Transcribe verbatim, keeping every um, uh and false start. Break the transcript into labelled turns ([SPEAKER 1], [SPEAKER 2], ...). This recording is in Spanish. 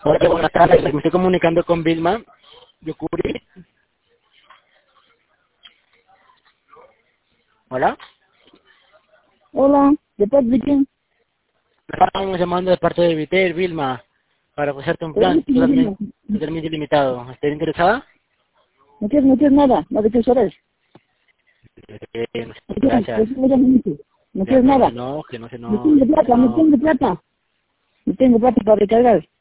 [SPEAKER 1] Hola, buenas tardes. Me estoy comunicando con Vilma Yukuri. Hola.
[SPEAKER 2] Hola, ¿de parte de quién?
[SPEAKER 1] Estamos llamando de parte de Vitel, Vilma, para ofrecerte un
[SPEAKER 2] Pero
[SPEAKER 1] plan
[SPEAKER 2] es que no,
[SPEAKER 1] totalmente,
[SPEAKER 2] no,
[SPEAKER 1] totalmente ilimitado. ¿Estás interesada?
[SPEAKER 2] no quieres, no quieres nada, no te quieres saber.
[SPEAKER 1] Eh, no sé,
[SPEAKER 2] No quieres,
[SPEAKER 1] gracias.
[SPEAKER 2] pues mira, no quieres no
[SPEAKER 1] Ya,
[SPEAKER 2] quieres
[SPEAKER 1] pero no sé,
[SPEAKER 2] nada.
[SPEAKER 1] no, que no sé,
[SPEAKER 2] No
[SPEAKER 1] no,
[SPEAKER 2] tengo plata, no
[SPEAKER 1] no.
[SPEAKER 2] tengo plata. No tengo plata para recargar.